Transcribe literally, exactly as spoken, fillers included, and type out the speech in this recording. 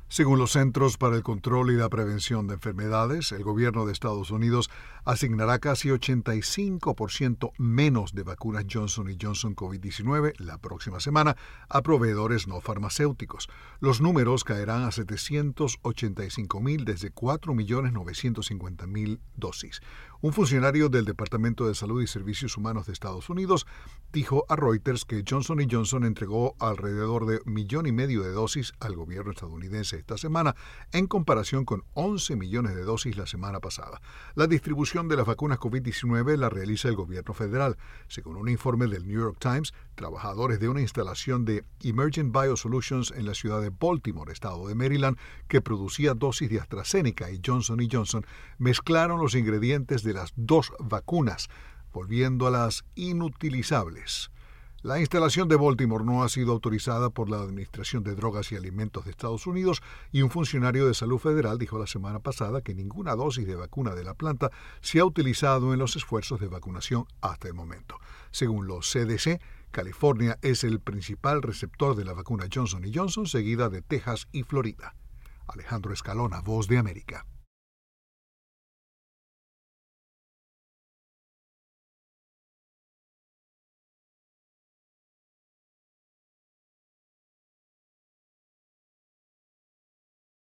Según los Centros para el Control y la Prevención de Enfermedades, el gobierno de Estados Unidos asignará casi ochenta y cinco por ciento menos de vacunas Johnson y Johnson COVID diecinueve la próxima semana a proveedores no farmacéuticos. Los números caerán a setecientos ochenta y cinco mil desde cuatro millones novecientos cincuenta mil dosis. Un funcionario del Departamento de Salud y Servicios Humanos de Estados Unidos dijo a Reuters que Johnson y Johnson entregó alrededor de un millón y medio de dosis al gobierno estadounidense esta semana, en comparación con once millones de dosis la semana pasada. La distribución de las vacunas COVID diecinueve la realiza el gobierno federal. Según un informe del New York Times, trabajadores de una instalación de Emergent Biosolutions en la ciudad de Baltimore, estado de Maryland, que producía dosis de AstraZeneca y Johnson y Johnson, mezclaron los ingredientes de las dos vacunas, volviéndolas inutilizables. La instalación de Baltimore no ha sido autorizada por la Administración de Drogas y Alimentos de Estados Unidos y un funcionario de salud federal dijo la semana pasada que ninguna dosis de vacuna de la planta se ha utilizado en los esfuerzos de vacunación hasta el momento. Según los C D C, California es el principal receptor de la vacuna Johnson y Johnson, seguida de Texas y Florida. Alejandro Escalona, Voz de América.